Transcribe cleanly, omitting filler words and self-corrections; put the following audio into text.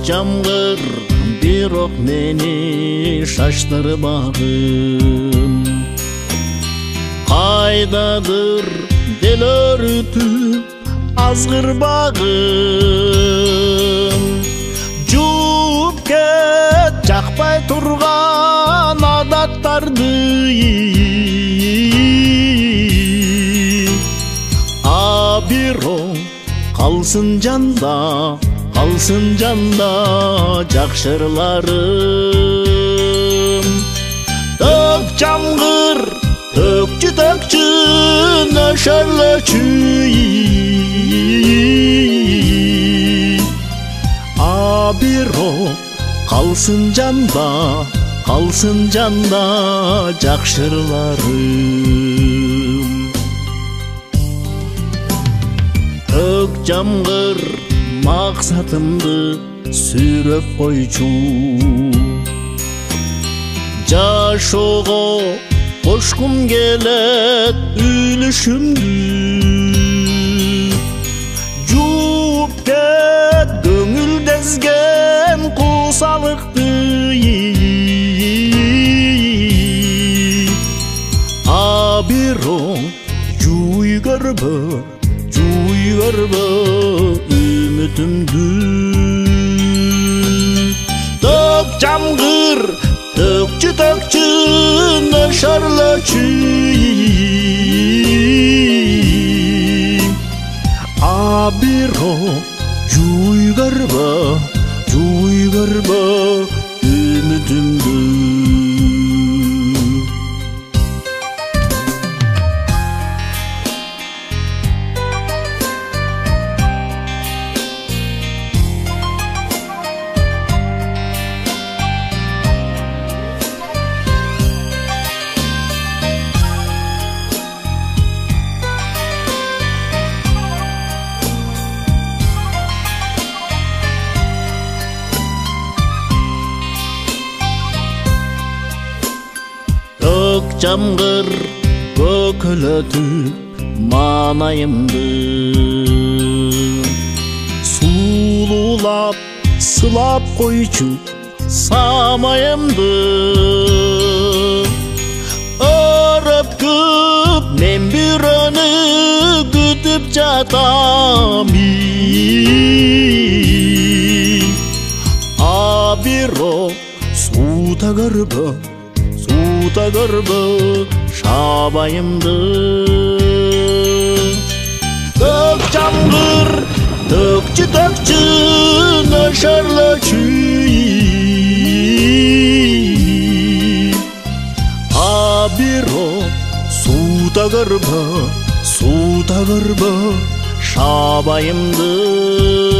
жамгыр бирок мени шаштырбагын. Кайдадыр делөрүтүп азгырбагын. Жууп кет жакпай турган адаттарды. Бирок калсын жанда жакшырларым. Төк жамгыр төкчү нөшөрлөчү. Бирок калсын жанда жакшырларым. Төк жамгыр максатымды сүйрөп койчу. Жашоого кошкум келет үлүшүмдү. Жууп кет көңүлдезген куусалыкты. Бирок жууй көрбө үмүтүмдү. Төк жамгыр төкчү нөшөрлөчү. Бирок жууй көрбө үмүтүмдү. Төк жамгыр көкөлөтүп маанайымды. Суулуулап сылап койчу самайымды. Өрөпкүп мен бирөөнү күтүп жатам. Бирок суута көрбө шабайымды. Төк жамгыр төкчү нөшөрлөчү. Бирок суута көрбө шабайымды.